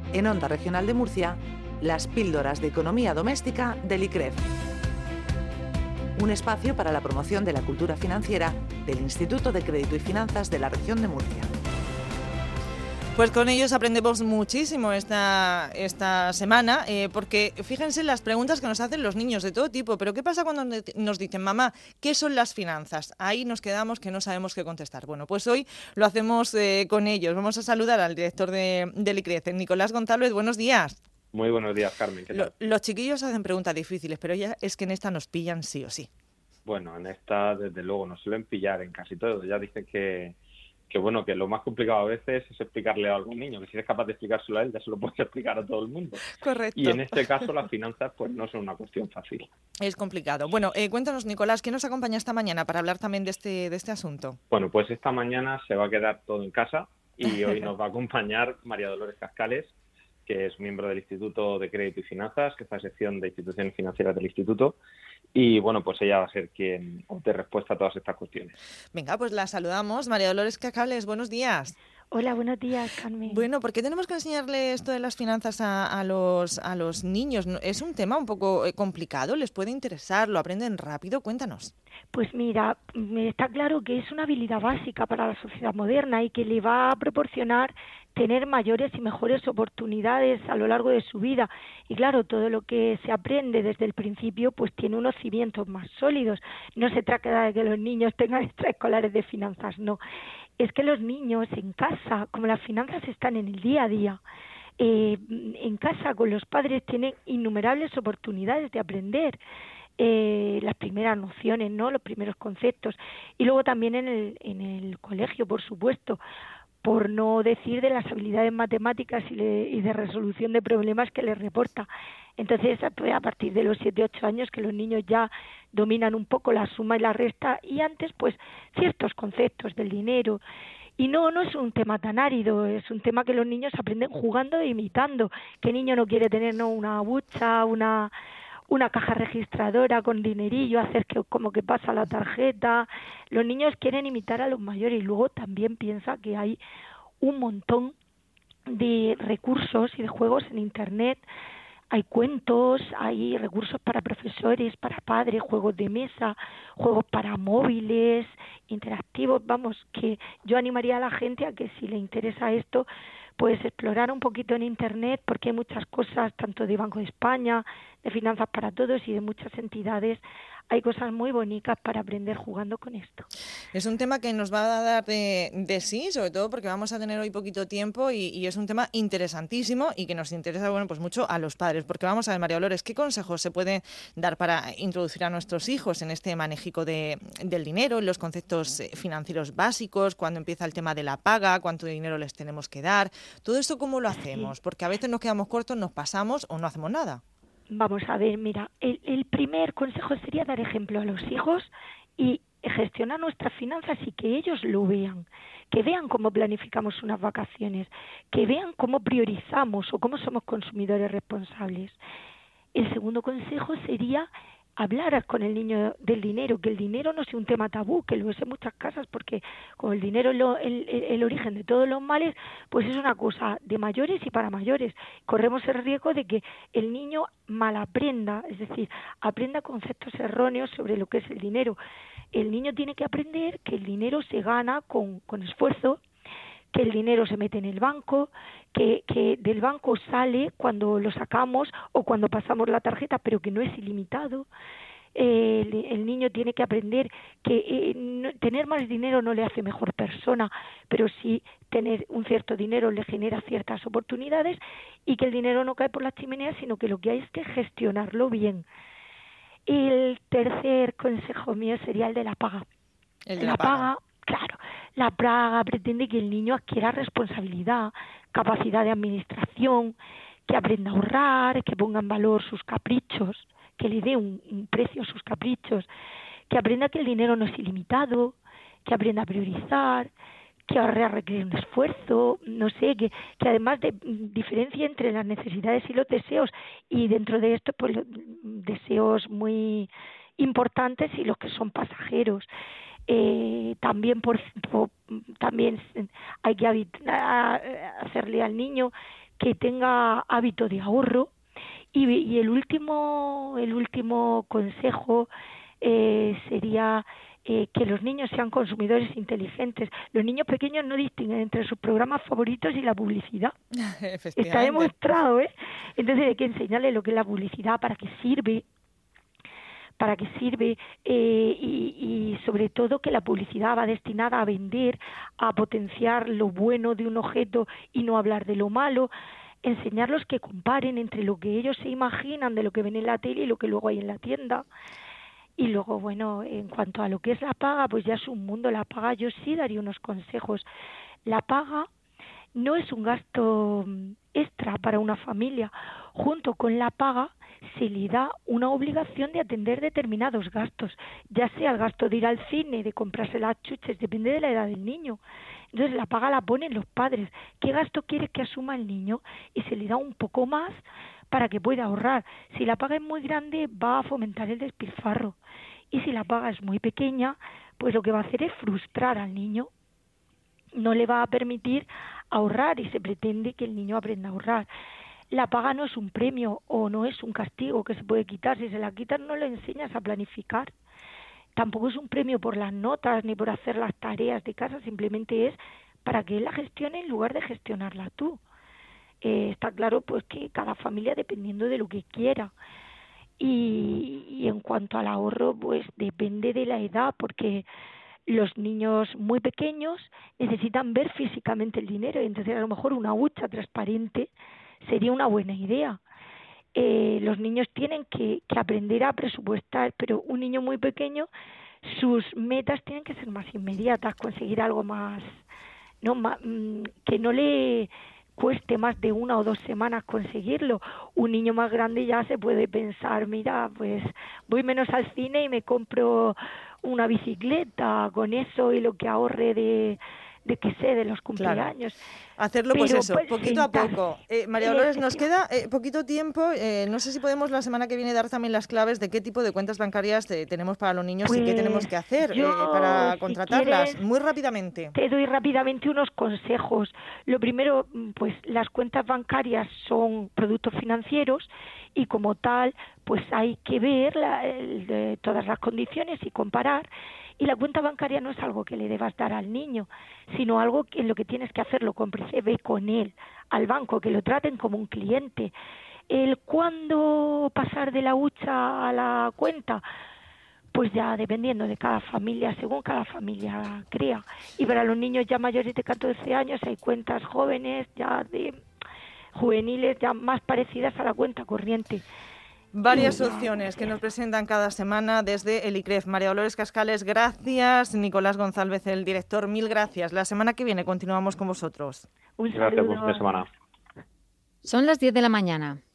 En Onda Regional de Murcia, las píldoras de economía doméstica del ICREF. Un espacio para la promoción de la cultura financiera del Instituto de Crédito y Finanzas de la región de Murcia. Pues con ellos aprendemos muchísimo esta semana, porque fíjense las preguntas que nos hacen los niños de todo tipo. Pero ¿qué pasa cuando nos dicen, mamá, qué son las finanzas? Ahí nos quedamos que no sabemos qué contestar. Bueno, pues hoy lo hacemos con ellos. Vamos a saludar al director del ICREF, Nicolás González. Buenos días. Muy buenos días, Carmen. ¿Qué tal? Los chiquillos hacen preguntas difíciles, pero ya es que en esta nos pillan sí o sí. Bueno, en esta, desde luego, nos suelen pillar en casi todo. Ya dicen que lo más complicado a veces es explicarle a algún niño, que si eres capaz de explicárselo a él, ya se lo puedes explicar a todo el mundo. Correcto. Y en este caso las finanzas pues no son una cuestión fácil. Es complicado. Bueno, cuéntanos, Nicolás, ¿quién nos acompaña esta mañana para hablar también de este asunto? Bueno, pues esta mañana se va a quedar todo en casa y hoy nos va a acompañar María Dolores Cascales, que es miembro del Instituto de Crédito y Finanzas, que es la sección de instituciones financieras del Instituto. Y bueno, pues ella va a ser quien dé respuesta a todas estas cuestiones. Venga, pues la saludamos. María Dolores Cascales, buenos días. Hola, buenos días, Carmen. Bueno, ¿por qué tenemos que enseñarle esto de las finanzas a los niños? ¿Es un tema un poco complicado? ¿Les puede interesar? ¿Lo aprenden rápido? Cuéntanos. Pues mira, está claro que es una habilidad básica para la sociedad moderna y que le va a proporcionar tener mayores y mejores oportunidades a lo largo de su vida. Y claro, todo lo que se aprende desde el principio pues tiene unos cimientos más sólidos. No se trata de que los niños tengan extraescolares de finanzas, no. Es que los niños en casa, como las finanzas están en el día a día, en casa con los padres tienen innumerables oportunidades de aprender las primeras nociones, ¿no? Los primeros conceptos, y luego también en el colegio, por supuesto, por no decir de las habilidades matemáticas y de resolución de problemas que les reporta. Entonces, pues, a partir de los 7-8 años que los niños ya dominan un poco la suma y la resta, y antes pues ciertos conceptos del dinero. Y no es un tema tan árido, es un tema que los niños aprenden jugando e imitando. ¿Qué niño no quiere tener una bucha, una caja registradora con dinerillo, hacer como que pasa la tarjeta? Los niños quieren imitar a los mayores, y luego también piensa que hay un montón de recursos y de juegos en Internet. Hay cuentos, hay recursos para profesores, para padres, juegos de mesa, juegos para móviles, interactivos. Vamos, que yo animaría a la gente a que si le interesa esto, pues explorar un poquito en Internet, porque hay muchas cosas, tanto de Banco de España, de Finanzas para Todos y de muchas entidades. Hay cosas muy bonitas para aprender jugando con esto. Es un tema que nos va a dar de sí, sobre todo porque vamos a tener hoy poquito tiempo y es un tema interesantísimo y que nos interesa, bueno, pues mucho a los padres. Porque vamos a ver, María Dolores, ¿qué consejos se pueden dar para introducir a nuestros hijos en este manejico del dinero, en los conceptos financieros básicos, cuando empieza el tema de la paga, cuánto dinero les tenemos que dar? Todo esto, ¿cómo lo hacemos? Porque a veces nos quedamos cortos, nos pasamos o no hacemos nada. Vamos a ver, mira, el primer consejo sería dar ejemplo a los hijos y gestionar nuestras finanzas y que ellos lo vean, que vean cómo planificamos unas vacaciones, que vean cómo priorizamos o cómo somos consumidores responsables. El segundo consejo sería hablar con el niño del dinero, que el dinero no sea un tema tabú, que lo es en muchas casas, porque como el dinero es el origen de todos los males, pues es una cosa de mayores y para mayores. Corremos el riesgo de que el niño malaprenda, es decir, aprenda conceptos erróneos sobre lo que es el dinero. El niño tiene que aprender que el dinero se gana con esfuerzo, que el dinero se mete en el banco, que del banco sale cuando lo sacamos o cuando pasamos la tarjeta, pero que no es ilimitado. El niño tiene que aprender que tener más dinero no le hace mejor persona, pero sí tener un cierto dinero le genera ciertas oportunidades, y que el dinero no cae por las chimeneas, sino que lo que hay es que gestionarlo bien. Y el tercer consejo mío sería el de la paga. El de la paga. Claro, la paga pretende que el niño adquiera responsabilidad, capacidad de administración, que aprenda a ahorrar, que ponga en valor sus caprichos, que le dé un precio a sus caprichos, que aprenda que el dinero no es ilimitado, que aprenda a priorizar, que ahorrar requiere un esfuerzo, no sé, que además diferencia entre las necesidades y los deseos, y dentro de esto pues los deseos muy importantes y los que son pasajeros. También hay que hacerle al niño que tenga hábito de ahorro. Y el último consejo sería que los niños sean consumidores inteligentes. Los niños pequeños no distinguen entre sus programas favoritos y la publicidad. Está demostrado, ¿eh? Entonces hay que enseñarles lo que es la publicidad, para qué sirve, y sobre todo que la publicidad va destinada a vender, a potenciar lo bueno de un objeto y no hablar de lo malo. Enseñarlos que comparen entre lo que ellos se imaginan de lo que ven en la tele y lo que luego hay en la tienda. Y luego, bueno, en cuanto a lo que es la paga, pues ya es un mundo. La paga, yo sí daría unos consejos. La paga no es un gasto extra para una familia. Junto con la paga se le da una obligación de atender determinados gastos, ya sea el gasto de ir al cine, de comprarse las chuches, depende de la edad del niño. Entonces la paga la ponen los padres. ¿Qué gasto quieres que asuma el niño? Y se le da un poco más para que pueda ahorrar. Si la paga es muy grande, va a fomentar el despilfarro. Y si la paga es muy pequeña, pues lo que va a hacer es frustrar al niño. No le va a permitir ahorrar y se pretende que el niño aprenda a ahorrar. La paga no es un premio o no es un castigo que se puede quitar. Si se la quitas, no le enseñas a planificar. Tampoco es un premio por las notas ni por hacer las tareas de casa, simplemente es para que él la gestione en lugar de gestionarla tú. Está claro pues que cada familia dependiendo de lo que quiera. Y en cuanto al ahorro, pues depende de la edad, porque los niños muy pequeños necesitan ver físicamente el dinero, y entonces a lo mejor una hucha transparente sería una buena idea. Los niños tienen que aprender a presupuestar, pero un niño muy pequeño, sus metas tienen que ser más inmediatas, conseguir algo más, que no le cueste más de 1 o 2 semanas conseguirlo. Un niño más grande ya se puede pensar, mira, pues voy menos al cine y me compro una bicicleta con eso y lo que ahorre de los cumpleaños. Claro. Hacerlo pues eso, poquito a poco. María Dolores, nos queda poquito tiempo. No sé si podemos la semana que viene dar también las claves de qué tipo de cuentas bancarias tenemos para los niños y qué tenemos que hacer para contratarlas. Si muy rápidamente. Te doy rápidamente unos consejos. Lo primero, pues las cuentas bancarias son productos financieros y como tal, pues hay que ver todas las condiciones y comparar. Y la cuenta bancaria no es algo que le debas dar al niño, sino algo en lo que tienes que hacerlo cómplice, ve con él al banco, que lo traten como un cliente. El cuándo pasar de la hucha a la cuenta, pues ya dependiendo de cada familia, según cada familia crea. Y para los niños ya mayores de 14 años hay cuentas jóvenes, ya de juveniles, ya más parecidas a la cuenta corriente. Varias opciones que nos presentan cada semana desde el ICREF. María Dolores Cascales, gracias. Nicolás González, el director, 1000 gracias. La semana que viene continuamos con vosotros. Un saludo. Gracias por esta semana. Son las 10 de la mañana.